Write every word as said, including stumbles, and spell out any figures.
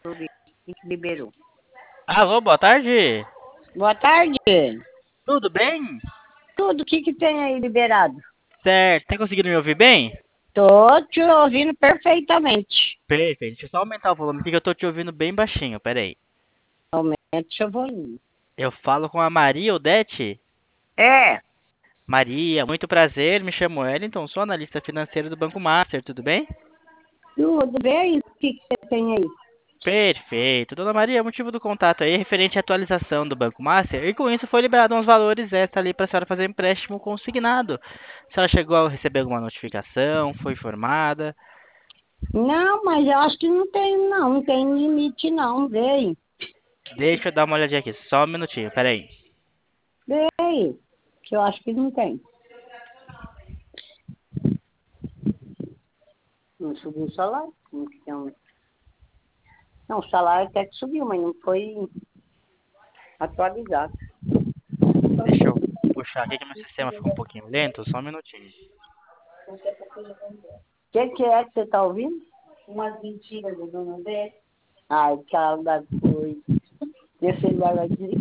que liberou. Alô, boa tarde. Boa tarde. Tudo bem? Tudo, o que, que tem aí liberado? Certo. Tá conseguindo me ouvir bem? Tô te ouvindo perfeitamente. Perfeito. Deixa eu só aumentar o volume aqui que eu tô te ouvindo bem baixinho. Pera aí. Aumente seu volume. Eu falo com a Maria Odete. É, Maria, muito prazer. Me chamo Wellington, sou analista financeiro do Banco Master. Tudo bem? tudo bem? O que, que você tem aí? Perfeito. Dona Maria, o motivo do contato aí é referente à atualização do Banco Master e com isso foi liberado uns valores extra ali para a senhora fazer empréstimo consignado. A senhora chegou a receber alguma notificação? Foi informada? Não, mas eu acho que não tem, não. Não tem limite, não. Vem. Deixa eu dar uma olhadinha aqui, só um minutinho, peraí. Vem. Que eu acho que não tem. Não subiu o salário? Não, que tem um- não, o salário até que subiu, mas não foi atualizado. Deixa eu puxar aqui que meu sistema ficou um pouquinho lento, só um minutinho. O que, que é que você está ouvindo? Umas mentiras da dona Beth. Ai, calma, coisa. Deixa ele vai desligar.